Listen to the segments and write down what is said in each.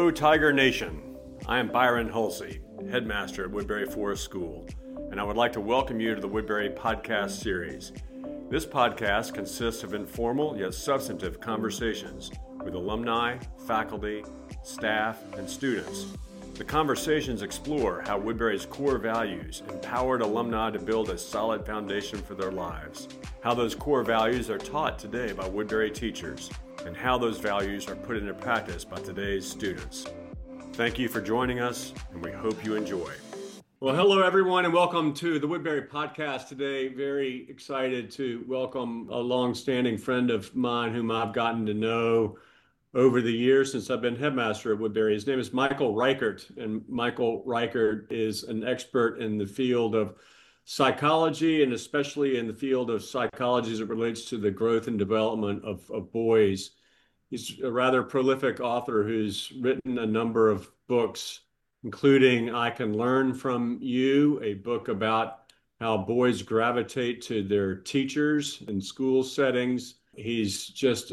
Hello, Tiger Nation. I am Byron Hulsey, headmaster at Woodbury Forest School, and I would like to welcome you to the Woodbury Podcast Series. This podcast consists of informal yet substantive conversations with alumni, faculty, staff, and students. The conversations explore how Woodbury's core values empowered alumni to build a solid foundation for their lives, how those core values are taught today by Woodbury teachers, and how those values are put into practice by today's students. Thank you for joining us, and we hope you enjoy. Well, hello, everyone, and welcome to the Woodbury Podcast today. Very excited to welcome a long-standing friend of mine whom I've gotten to know over the years since I've been headmaster at Woodbury. His name is Michael Reichert, and Michael Reichert is an expert in the field of psychology, and especially in the field of psychology as it relates to the growth and development of boys. He's a rather prolific author who's written a number of books, including I Can Learn From You, a book about how boys gravitate to their teachers in school settings. He's just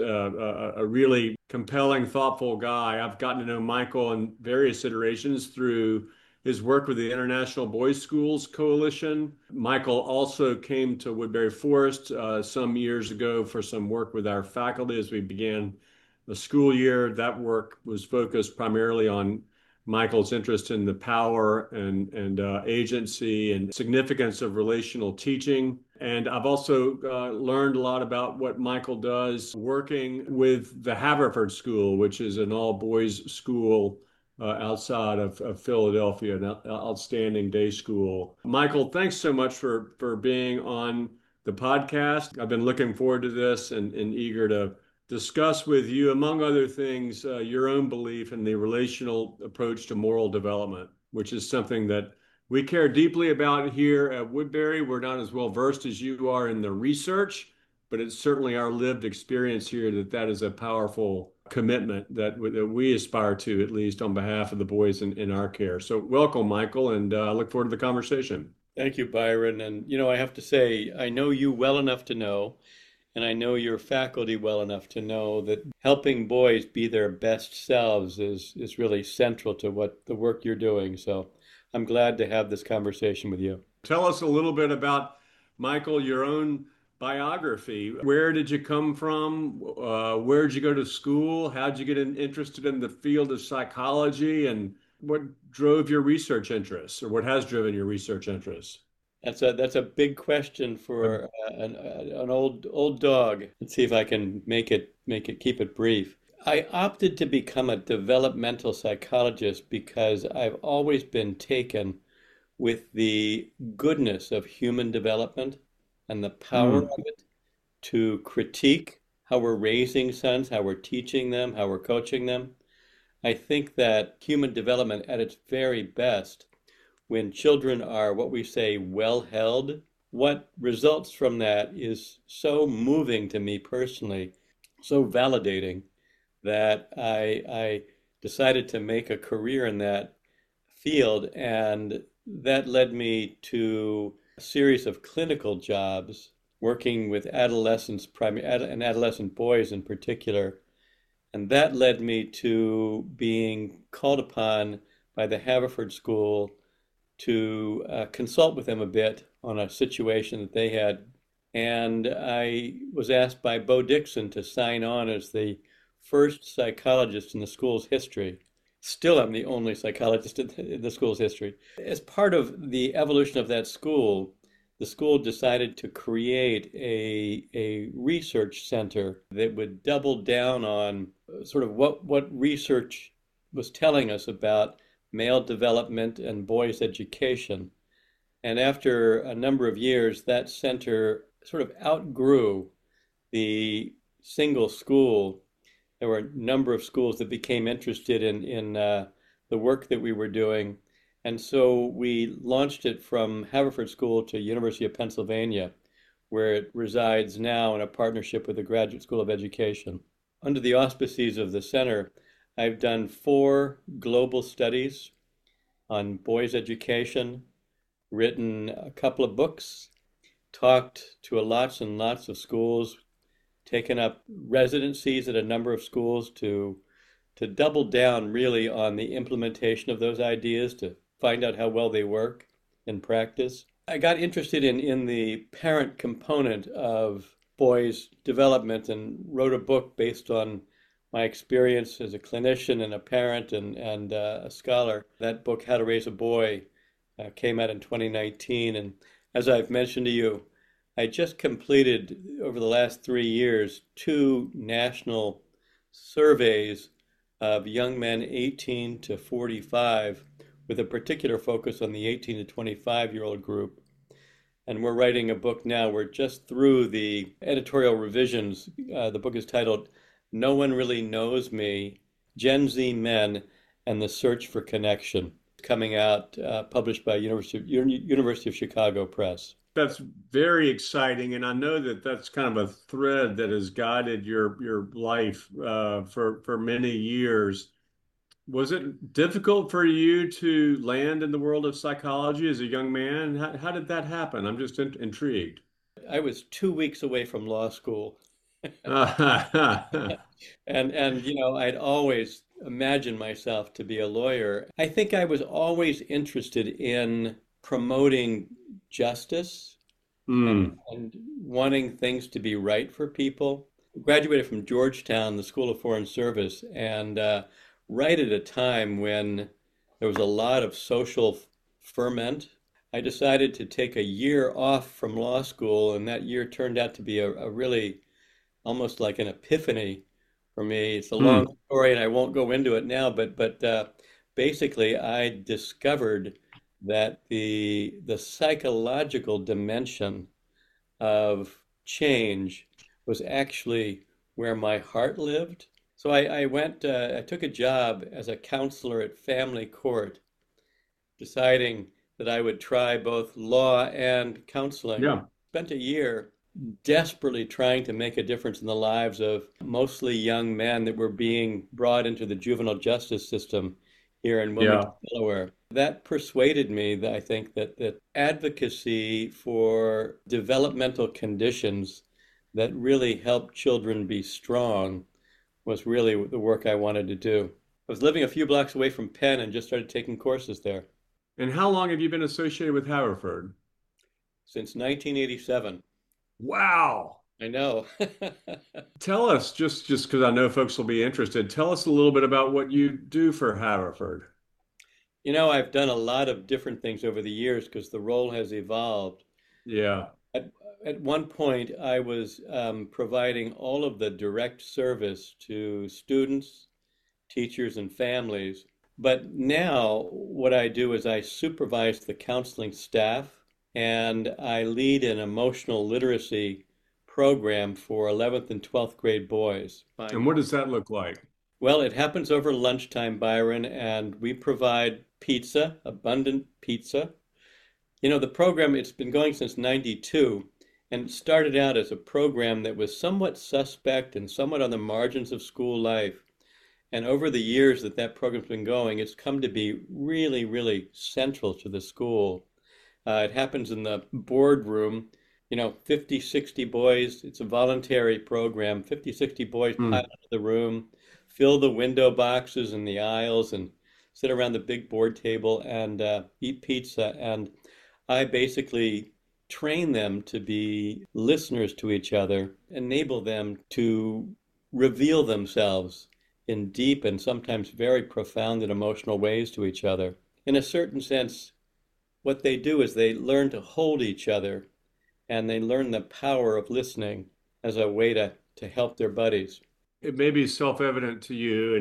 a really compelling, thoughtful guy. I've gotten to know Michael in various iterations through his work with the International Boys Schools Coalition. Michael also came to Woodbury Forest some years ago for some work with our faculty as we began the school year. That work was focused primarily on Michael's interest in the power and agency and significance of relational teaching. And I've also learned a lot about what Michael does working with the Haverford School, which is an all-boys school outside of Philadelphia, an outstanding day school. Michael, thanks so much for being on the podcast. I've been looking forward to this and eager to discuss with you, among other things, your own belief in the relational approach to moral development, which is something that we care deeply about here at Woodbury. We're not as well versed as you are in the research, but it's certainly our lived experience here that is a powerful commitment that we aspire to, at least on behalf of the boys in our care. So welcome, Michael, and I look forward to the conversation. Thank you, Byron. And, I have to say, I know you well enough to know, and I know your faculty well enough to know that helping boys be their best selves is really central to what the work you're doing. So I'm glad to have this conversation with you. Tell us a little bit about, Michael, your own biography. Where did you come from? Where did you go to school? How did you get interested in the field of psychology? And what drove your research interests, or what has driven your research interests? That's a big question for an old dog. Let's see if I can keep it brief. I opted to become a developmental psychologist because I've always been taken with the goodness of human development and the power of it to critique how we're raising sons, how we're teaching them, how we're coaching them. I think that human development at its very best, when children are what we say well held, what results from that is so moving to me personally, so validating, that I decided to make a career in that field. And that led me to a series of clinical jobs working with adolescents, and adolescent boys in particular. And that led me to being called upon by the Haverford School to consult with them a bit on a situation that they had. And I was asked by Bo Dixon to sign on as the first psychologist in the school's history. Still, I'm the only psychologist in the school's history. As part of the evolution of that school, the school decided to create a research center that would double down on sort of what research was telling us about male development and boys' education. And after a number of years, that center sort of outgrew the single school. There were a number of schools that became interested in the work that we were doing. And so we launched it from Haverford School to University of Pennsylvania, where it resides now in a partnership with the Graduate School of Education. Under the auspices of the center, I've done 4 global studies on boys' education, written a couple of books, talked to lots and lots of schools, taken up residencies at a number of schools to to double down really on the implementation of those ideas, to find out how well they work in practice. I got interested in the parent component of boys' development and wrote a book based on my experience as a clinician and a parent and a scholar. That book, How to Raise a Boy, came out in 2019. And as I've mentioned to you, I just completed over the last 3 years 2 national surveys of young men 18 to 45 with a particular focus on the 18 to 25-year-old group. And we're writing a book now. We're just through the editorial revisions. The book is titled No One Really Knows Me, Gen Z Men and the Search for Connection, coming out, published by University of Chicago Press. That's very exciting, and I know that that's kind of a thread that has guided your life for many years. Was it difficult for you to land in the world of psychology as a young man? How did that happen? I'm just intrigued. I was 2 weeks away from law school. Yeah. And I'd always imagined myself to be a lawyer. I think I was always interested in promoting justice and wanting things to be right for people. Graduated from Georgetown, the School of Foreign Service, and right at a time when there was a lot of social ferment, I decided to take a year off from law school, and that year turned out to be a really almost like an epiphany for me. It's a long story, and I won't go into it now, but basically, I discovered that the psychological dimension of change was actually where my heart lived. So I took a job as a counselor at family court, deciding that I would try both law and counseling. Yeah. Spent a year desperately trying to make a difference in the lives of mostly young men that were being brought into the juvenile justice system here in Wilmington, Delaware. That persuaded me that I think that advocacy for developmental conditions that really help children be strong was really the work I wanted to do. I was living a few blocks away from Penn and just started taking courses there. And how long have you been associated with Haverford? Since 1987. Wow. I know. Tell us, just because I know folks will be interested, tell us a little bit about what you do for Haverford. I've done a lot of different things over the years because the role has evolved. Yeah. At one point, I was providing all of the direct service to students, teachers, and families. But now what I do is I supervise the counseling staff and I lead an emotional literacy program for 11th and 12th grade boys. And what does that look like? Well, it happens over lunchtime, Byron, and we provide pizza, abundant pizza. The program, it's been going since 92, and it started out as a program that was somewhat suspect and somewhat on the margins of school life. And over the years that program's been going, it's come to be really, really central to the school. It happens in the boardroom, 50, 60 boys. It's a voluntary program. 50, 60 boys pile into the room, fill the window boxes and the aisles, and sit around the big board table and eat pizza. And I basically train them to be listeners to each other, enable them to reveal themselves in deep and sometimes very profound and emotional ways to each other. In a certain sense, what they do is they learn to hold each other and they learn the power of listening as a way to help their buddies. It may be self-evident to you,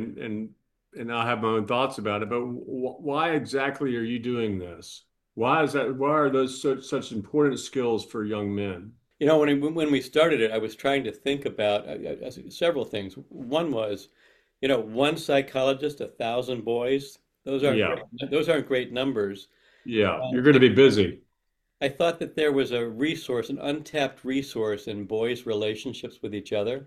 and I have my own thoughts about it, but why exactly are you doing this? Why is that? Why are those such important skills for young men? When we started it, I was trying to think about several things. One was, one psychologist, 1,000 boys. Those aren't great numbers. Yeah, you're going to be busy. I thought that there was a resource, an untapped resource in boys' relationships with each other.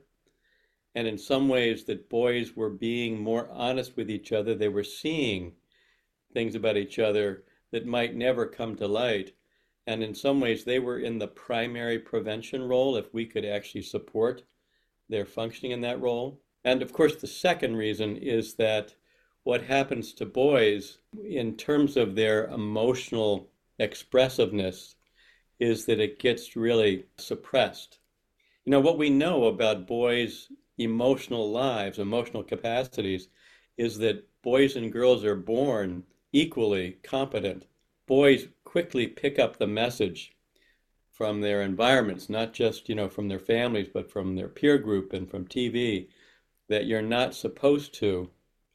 And in some ways that boys were being more honest with each other. They were seeing things about each other that might never come to light. And in some ways they were in the primary prevention role if we could actually support their functioning in that role. And of course, the second reason is that what happens to boys in terms of their emotional expressiveness is that it gets really suppressed. What we know about boys' emotional lives, emotional capacities, is that boys and girls are born equally competent. Boys quickly pick up the message from their environments, not just, from their families, but from their peer group and from TV, that you're not supposed to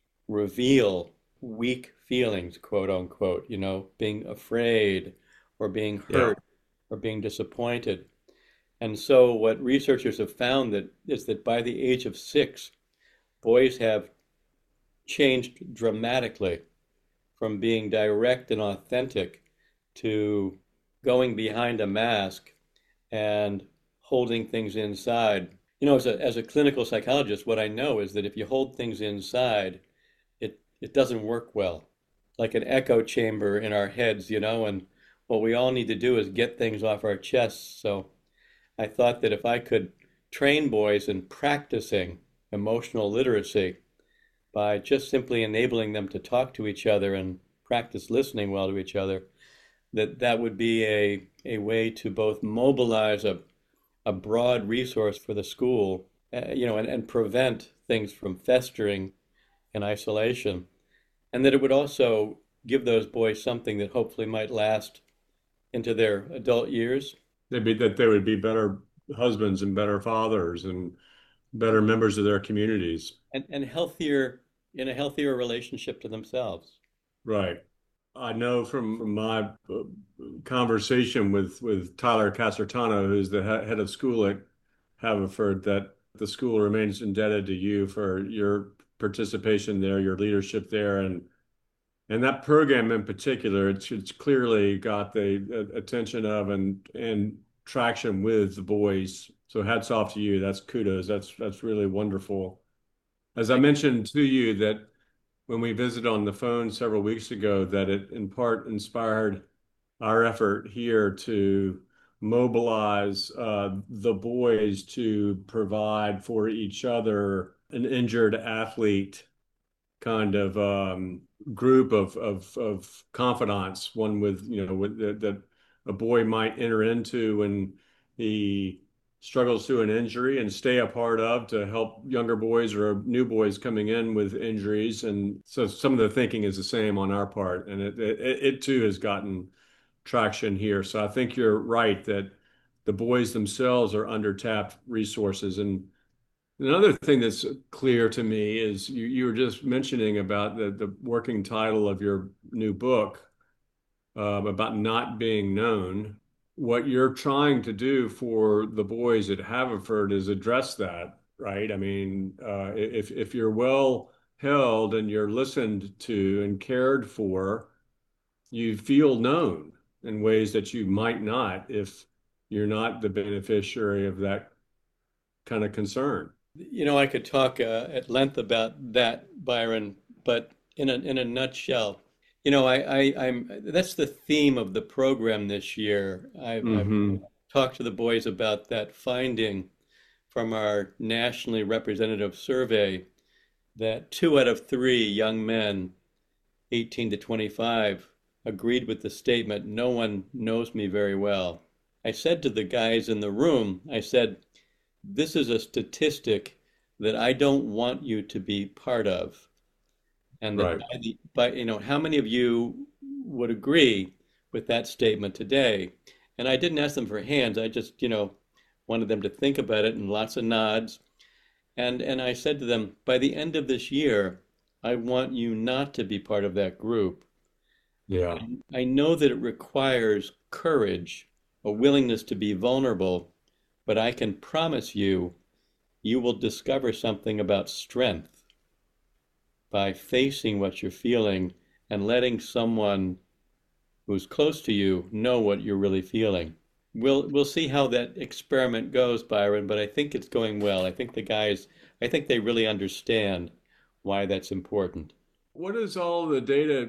reveal weak feelings, quote unquote, being afraid or being Yeah. hurt or being disappointed. And so what researchers have found that is that by the age of 6, boys have changed dramatically from being direct and authentic to going behind a mask and holding things inside. As a clinical psychologist, what I know is that if you hold things inside, it doesn't work well. Like an echo chamber in our heads, and what we all need to do is get things off our chests. So I thought that if I could train boys in practicing emotional literacy by just simply enabling them to talk to each other and practice listening well to each other, that would be a way to both mobilize a broad resource for the school, and prevent things from festering in isolation. And that it would also give those boys something that hopefully might last into their adult years. They would be better husbands and better fathers and better members of their communities. And healthier in a healthier relationship to themselves. Right. I know from my conversation with Tyler Casertano, who's the head of school at Haverford, that the school remains indebted to you for your participation there, your leadership there, and that program in particular. It's clearly got the attention of and traction with the boys. So hats off to you. That's kudos. That's really wonderful. As I mentioned to you that when we visited on the phone several weeks ago, that it in part inspired our effort here to mobilize the boys to provide for each other an injured athlete kind of group of confidants, one with, that a boy might enter into when he struggles through an injury and stay a part of to help younger boys or new boys coming in with injuries. And so some of the thinking is the same on our part, and it too has gotten traction here. So I think you're right that the boys themselves are under-tapped resources. And another thing that's clear to me is you were just mentioning about the working title of your new book, about not being known. What you're trying to do for the boys at Haverford is address that, right? I mean, if you're well held and you're listened to and cared for, you feel known in ways that you might not if you're not the beneficiary of that kind of concern. I could talk at length about that, Byron, but in a nutshell, I'm that's the theme of the program this year. I've Hmm. talked to the boys about that finding from our nationally representative survey that 2 out of 3 young men, 18 to 25, agreed with the statement, "No one knows me very well." I said to the guys in the room, I said, "This is a statistic that I don't want you to be part of." And that Right. how many of you would agree with that statement today? And I didn't ask them for hands. I just, wanted them to think about it and lots of nods. And I said to them, by the end of this year, I want you not to be part of that group. Yeah. I know that it requires courage, a willingness to be vulnerable, but I can promise you, you will discover something about strength by facing what you're feeling and letting someone who's close to you know what you're really feeling. We'll see how that experiment goes, Byron, but I think it's going well. I think they really understand why that's important. What does all the data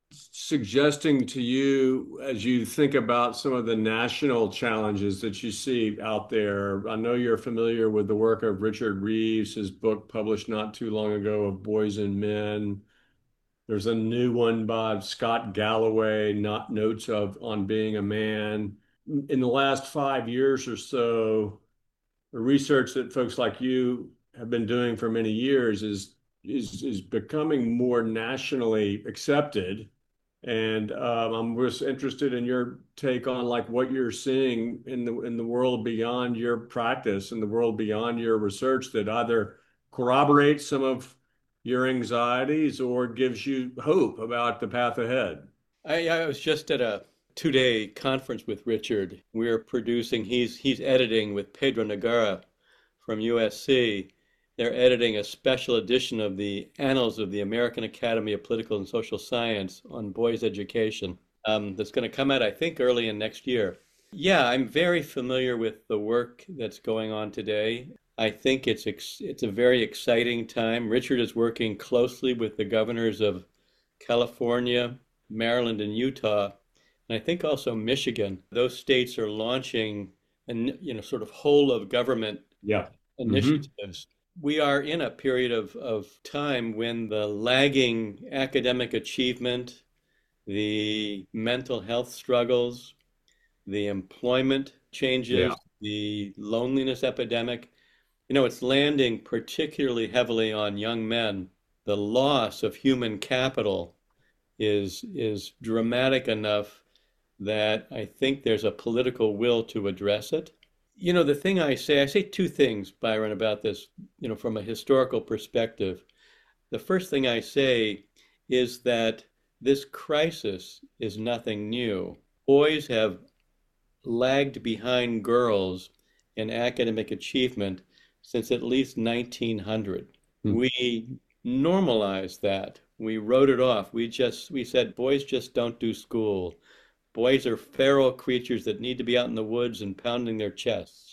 suggesting to you as you think about some of the national challenges that you see out there? I know you're familiar with the work of Richard Reeves, his book published not too long ago of Boys and Men. There's a new one by Scott Galloway, Not Notes of on Being a Man. In the last 5 years or so, the research that folks like you have been doing for many years is becoming more nationally accepted. And I'm just interested in your take on like what you're seeing in the world beyond your practice, in the world beyond your research that either corroborates some of your anxieties or gives you hope about the path ahead. I was just at a 2-day conference with Richard. We're producing, he's editing with Pedro Nagara from USC. They're editing a special edition of the Annals of the American Academy of Political and Social Science on boys' education. That's going to come out, I think, early in next year. Yeah, I'm very familiar with the work that's going on today. I think it's a very exciting time. Richard is working closely with the governors of California, Maryland, and Utah, and I think also Michigan. Those states are launching, sort of whole of government Yeah. Hmm. initiatives. We are in a period of time when the lagging academic achievement, the mental health struggles, the employment changes, Yeah. the loneliness epidemic, it's landing particularly heavily on young men. The loss of human capital is dramatic enough that I think there's a political will to address it. The thing I say two things, Byron, about this, from a historical perspective. The first thing I say is that this crisis is nothing new. Boys have lagged behind girls in academic achievement since at least 1900. Hmm. We normalized that. We wrote it off. We said boys just don't do school. Boys are feral creatures that need to be out in the woods and pounding their chests.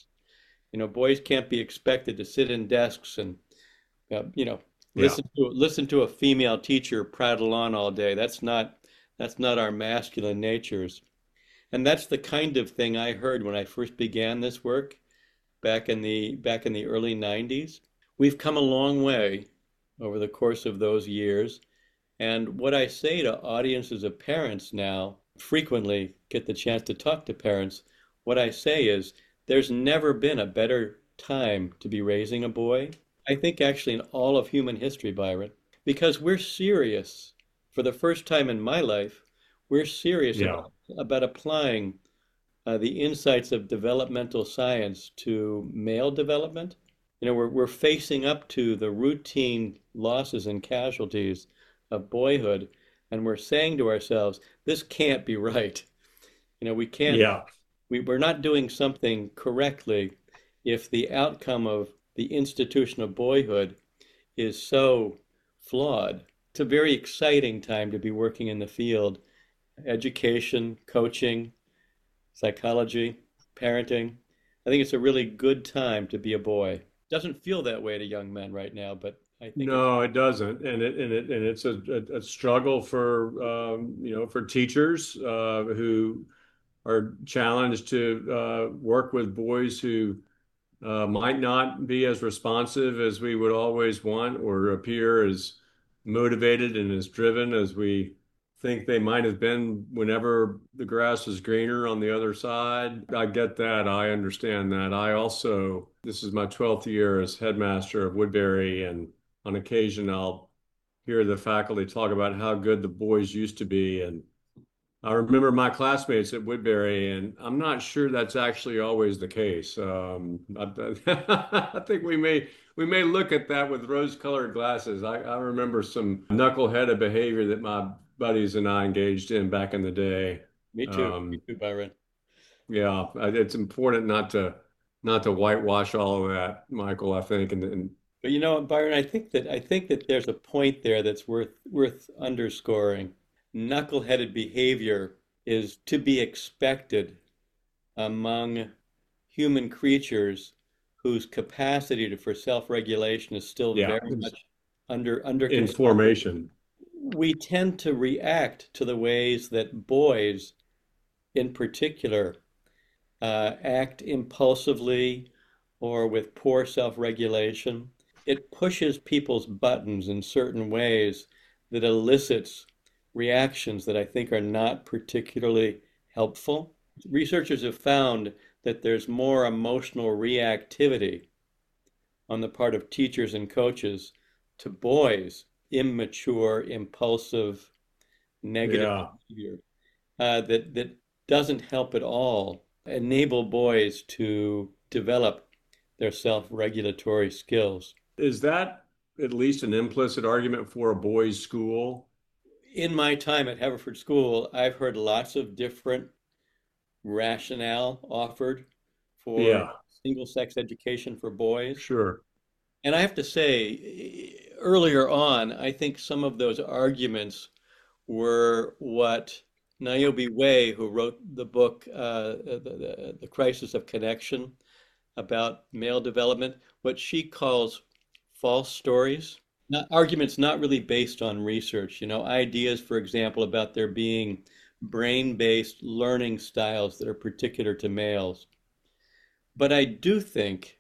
Boys can't be expected to sit in desks and uh, you know Yeah. listen to a female teacher prattle on all day. That's not our masculine natures. And that's the kind of thing I heard when I first began this work back in the early 90s. We've come a long way over the course of those years. And what I say to audiences of parents now, frequently get the chance to talk to parents, what I say is there's never been a better time to be raising a boy. I think actually in all of human history, Byron, because we're serious. For the first time in my life, we're serious Yeah. about applying the insights of developmental science to male development. We're facing up to the routine losses and casualties of boyhood, and we're saying to ourselves, this can't be right. We can't, Yeah. we're not doing something correctly if the outcome of the institution of boyhood is so flawed. It's a very exciting time to be working in the field, education, coaching, psychology, parenting. I think it's a really good time to be a boy. Doesn't feel that way to young men right now, but I think it's No, it doesn't, and it's a struggle for for teachers who are challenged to work with boys who might not be as responsive as we would always want or appear as motivated and as driven as we think they might have been whenever the grass is greener on the other side. I get that. I understand that. I also, this is my 12th year as headmaster of Woodbury, and on occasion I'll hear the faculty talk about how good the boys used to be. And I remember my classmates at Woodbury, and I'm not sure that's actually always the case. I think we may look at that with rose-colored glasses. I remember some knuckleheaded behavior that my buddies and I engaged in back in the day. me too. Me Um, too, Byron. yeah, it's important not to whitewash all of that, Michael. I think, and But Byron, I think that there's a point there that's worth underscoring. Knuckleheaded behavior is to be expected among human creatures whose capacity for self-regulation is still yeah, very much under in construction. formation. we tend to react to the ways that boys in particular act impulsively or with poor self-regulation. It pushes people's buttons in certain ways that elicits reactions that I think are not particularly helpful. Researchers have found that there's more emotional reactivity on the part of teachers and coaches to boys' immature, impulsive, negative Yeah. behavior that doesn't help at all enable boys to develop their self-regulatory skills. Is that at least an implicit argument for a boys' school? In my time at Haverford School, I've heard lots of different rationale offered for Yeah, single-sex education for boys. sure. And I have to say, earlier on, I think some of those arguments were what Niobe Way, who wrote the book The Crisis of Connection about male development, what she calls false stories. Not, arguments not really based on research, ideas, for example, about there being brain-based learning styles that are particular to males. But I do think,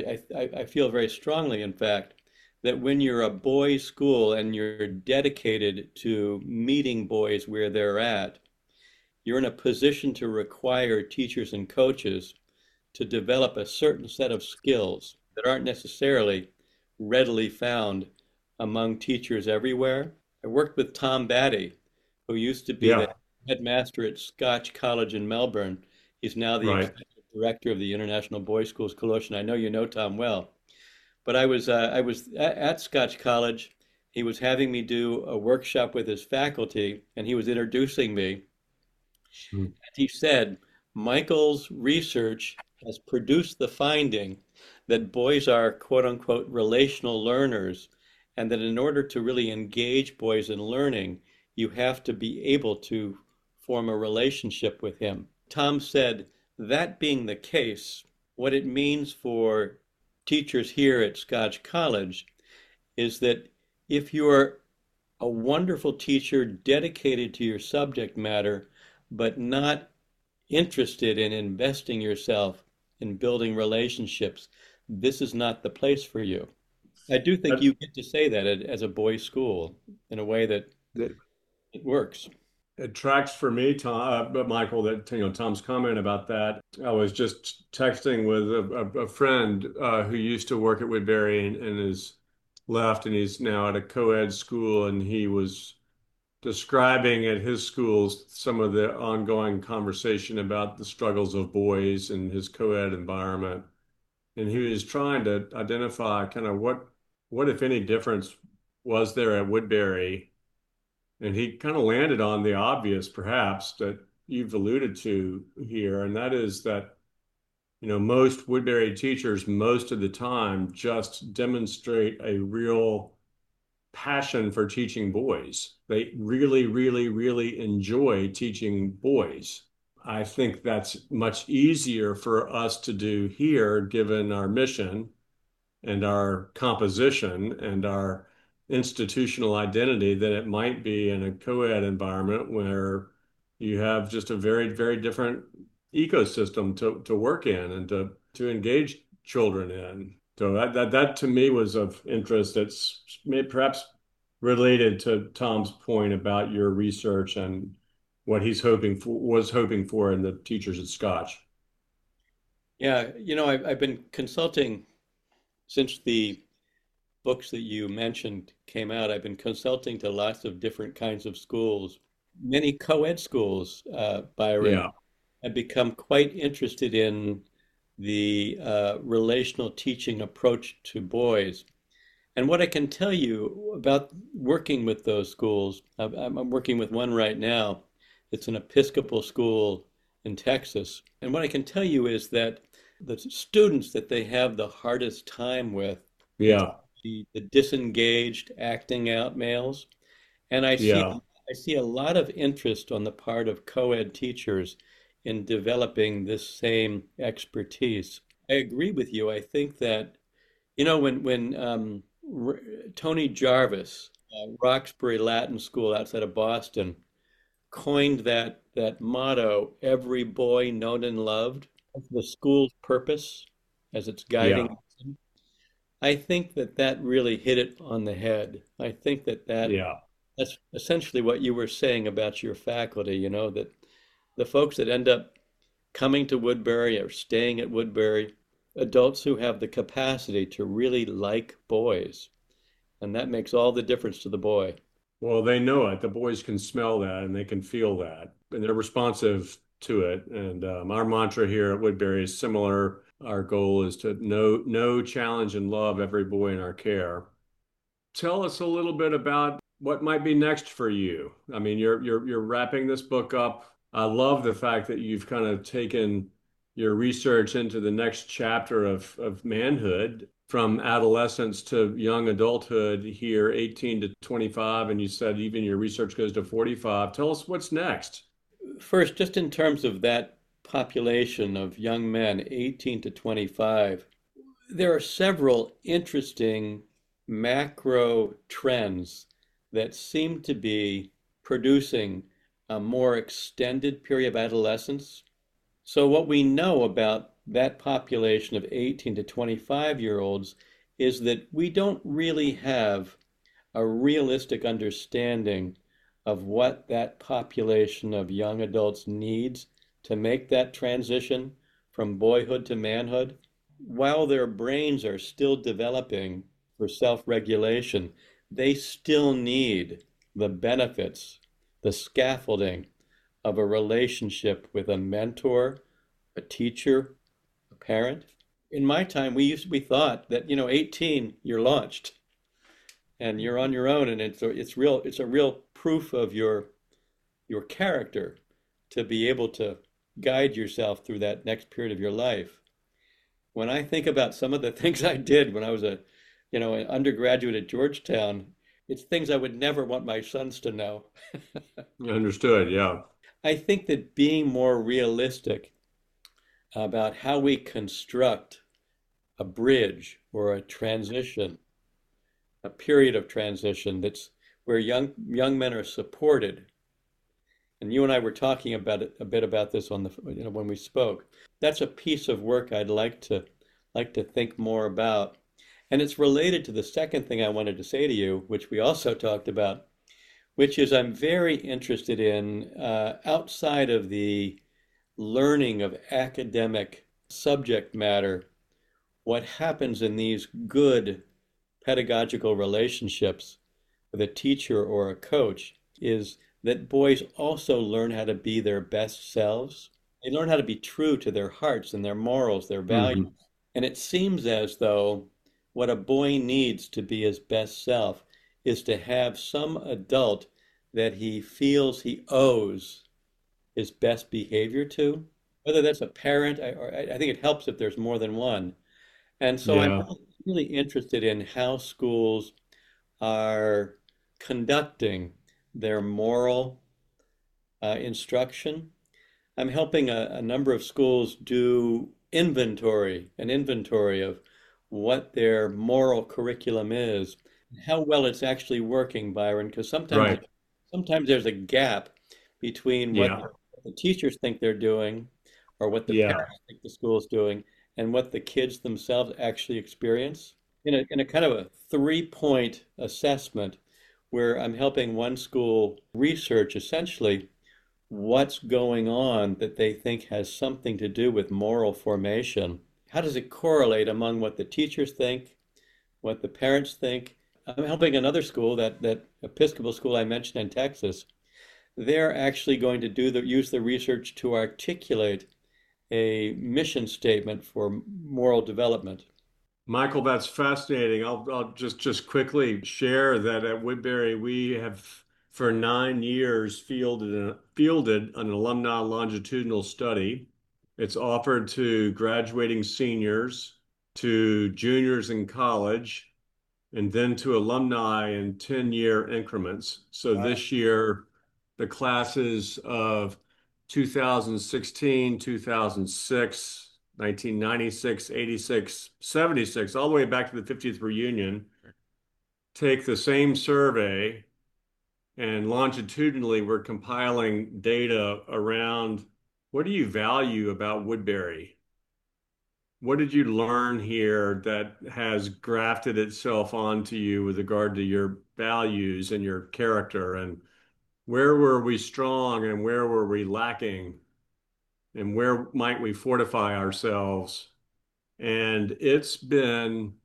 I feel very strongly, in fact, that when you're a boys' school and you're dedicated to meeting boys where they're at, you're in a position to require teachers and coaches to develop a certain set of skills that aren't necessarily readily found among teachers everywhere. I worked with Tom Batty, who used to be the Yeah, headmaster at Scotch College in Melbourne. He's now the right. executive director of the International Boys Schools Coalition. I know you know Tom well. But I was at Scotch College. He was having me do a workshop with his faculty, and he was introducing me. Hmm. And he said, Michael's research has produced the finding that boys are quote unquote relational learners, and that in order to really engage boys in learning, you have to be able to form a relationship with him. Tom said, that being the case, what it means for teachers here at Scotch College is that if you're a wonderful teacher dedicated to your subject matter, but not interested in investing yourself in building relationships, this is not the place for you. I do think That, you get to say that as a boys' school in a way that that it works. it tracks for me, Tom, but Michael, that Tom's comment about that. I was just texting with a friend who used to work at Woodbury and is left, and he's now at a co-ed school, and he was describing at his schools some of the ongoing conversation about the struggles of boys in his co-ed environment. And he was trying to identify kind of what if any difference was there at Woodbury. And he kind of landed on the obvious, perhaps, that you've alluded to here, and that is that, most Woodbury teachers most of the time just demonstrate a real passion for teaching boys. They really, really, really enjoy teaching boys. I think that's much easier for us to do here, given our mission and our composition and our institutional identity, than it might be in a co-ed environment where you have just a very, very different ecosystem to work in and to engage children in. So that to me was of interest. It's perhaps related to Tom's point about your research and what he's hoping for in the teachers at Scotch. Yeah, I've been consulting since the books that you mentioned came out. I've been consulting to lots of different kinds of schools. Many co-ed schools, Byron, Yeah. have become quite interested in the relational teaching approach to boys. And what I can tell you about working with those schools, I'm working with one right now. It's an Episcopal school in Texas. And what I can tell you is that the students that they have the hardest time with Yeah. the disengaged acting out males. And I see Yeah. I see a lot of interest on the part of co-ed teachers in developing this same expertise. I agree with you. I think that, when Tony Jarvis Roxbury Latin School outside of Boston coined that motto, every boy known and loved, as the school's purpose, as its Yeah. guiding. I think that really hit it on the head. I think Yeah. that's essentially what you were saying about your faculty, that the folks that end up coming to Woodbury or staying at Woodbury, adults who have the capacity to really like boys, and that makes all the difference to the boy. Well, they know it. The boys can smell that and they can feel that, and they're responsive to it. And our mantra here at Woodbury is similar. Our goal is to know, challenge, and love every boy in our care. Tell us a little bit about what might be next for you. I mean, you're wrapping this book up. I love the fact that you've kind of taken your research into the next chapter of manhood from adolescence to young adulthood here, 18 to 25, and you said even your research goes to 45. Tell us what's next. First, just in terms of that population of young men, 18 to 25, there are several interesting macro trends that seem to be producing a more extended period of adolescence. So, what we know about that population of 18 to 25-year-olds is that we don't really have a realistic understanding of what that population of young adults needs to make that transition from boyhood to manhood. While their brains are still developing for self-regulation, they still need the benefits, the scaffolding of a relationship with a mentor, a teacher, a parent. In my time, we thought that 18 you're launched and you're on your own, and it's a real proof of your character to be able to guide yourself through that next period of your life. When I think about some of the things I did when I was an undergraduate at Georgetown, it's things I would never want my sons to know. Understood. Yeah. I think that being more realistic about how we construct a bridge or a transition, a period of transition that's where young men are supported. And you and I were talking about it a bit about this on the when we spoke. That's a piece of work I'd like to think more about. And it's related to the second thing I wanted to say to you, which we also talked about, which is I'm very interested in outside of the learning of academic subject matter, what happens in these good pedagogical relationships with a teacher or a coach is that boys also learn how to be their best selves. They learn how to be true to their hearts and their morals, their values. Hmm. And it seems as though what a boy needs to be his best self is to have some adult that he feels he owes his best behavior to, whether that's a parent, or I think it helps if there's more than one. And so I'm Yeah. really interested in how schools are conducting their moral instruction. I'm helping a number of schools do an inventory of what their moral curriculum is, how well it's actually working, Byron, because Right. sometimes there's a gap between what Yeah. the teachers think they're doing or what the Yeah. parents think the school is doing and what the kids themselves actually experience. In a kind of a 3-point assessment where I'm helping one school research essentially what's going on that they think has something to do with moral formation. How does it correlate among what the teachers think, what the parents think? I'm helping another school, that Episcopal school I mentioned in Texas. They're actually going to use the research to articulate a mission statement for moral development. Michael, that's fascinating. I'll just quickly share that at Woodbury we have for 9 years fielded an alumni longitudinal study. It's offered to graduating seniors, to juniors in college, and then to alumni in 10-year increments. So Wow. this year, the classes of 2016, 2006, 1996, 86, 76, all the way back to the 50th reunion take the same survey and longitudinally we're compiling data around what do you value about Woodbury? What did you learn here that has grafted itself onto you with regard to your values and your character? And where were we strong and where were we lacking? And where might we fortify ourselves? And it's been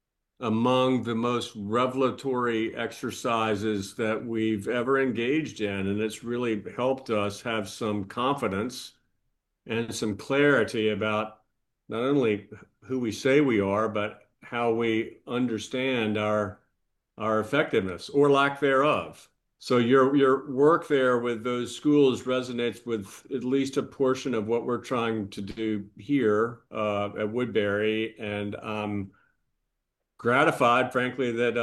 among the most revelatory exercises that we've ever engaged in. And it's really helped us have some confidence and some clarity about not only who we say we are, but how we understand our effectiveness or lack thereof. So your work there with those schools resonates with at least a portion of what we're trying to do here at Woodbury, and I'm gratified, frankly, that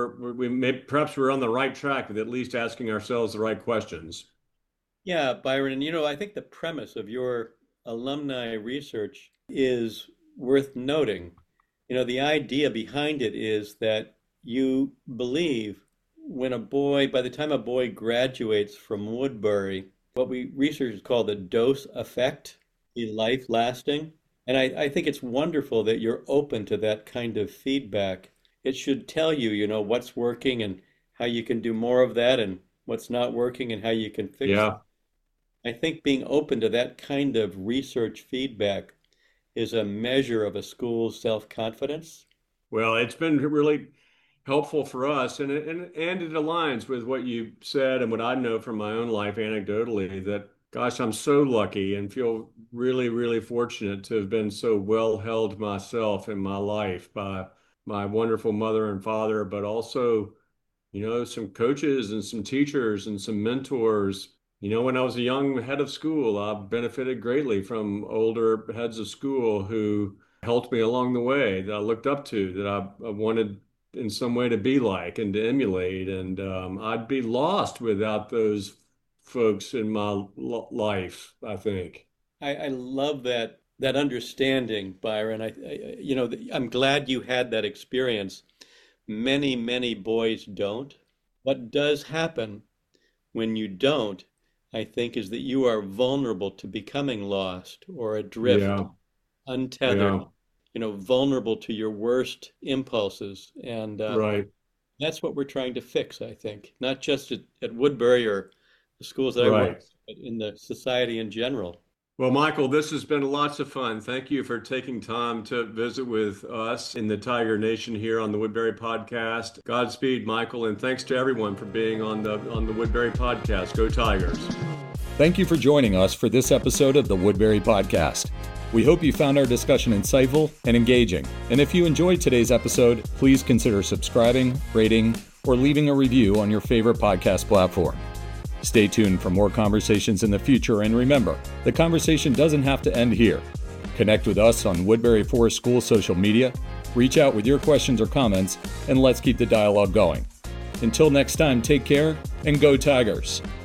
perhaps we're on the right track with at least asking ourselves the right questions. Yeah, Byron, and I think the premise of your alumni research is worth noting. The idea behind it is that you believe by the time a boy graduates from Woodbury, what we researchers call the dose effect, the life lasting. And I think it's wonderful that you're open to that kind of feedback. It should tell you, what's working and how you can do more of that, and what's not working and how you can fix it. I think being open to that kind of research feedback is a measure of a school's self-confidence. Well, it's been really helpful for us, and it aligns with what you said and what I know from my own life anecdotally, that gosh, I'm so lucky and feel really, really fortunate to have been so well held myself in my life by my wonderful mother and father, but also, some coaches and some teachers and some mentors. When I was a young head of school, I benefited greatly from older heads of school who helped me along the way, that I looked up to, that I wanted in some way to be like and to emulate. And I'd be lost without those folks in my life, I think. I love that understanding, Byron. I'm glad you had that experience. Many, many boys don't. What does happen when you don't, I think, is that you are vulnerable to becoming lost or adrift, untethered, vulnerable to your worst impulses. And right. That's what we're trying to fix, I think, not just at Woodbury or the schools that I work, but in the society in general. Well, Michael, this has been lots of fun. Thank you for taking time to visit with us in the Tiger Nation here on the Woodbury Podcast. Godspeed, Michael, and thanks to everyone for being on the Woodbury Podcast. Go Tigers. Thank you for joining us for this episode of the Woodbury Podcast. We hope you found our discussion insightful and engaging. And if you enjoyed today's episode, please consider subscribing, rating, or leaving a review on your favorite podcast platform. Stay tuned for more conversations in the future, and remember, the conversation doesn't have to end here. Connect with us on Woodbury Forest School social media, reach out with your questions or comments, and let's keep the dialogue going. Until next time, take care and go Tigers!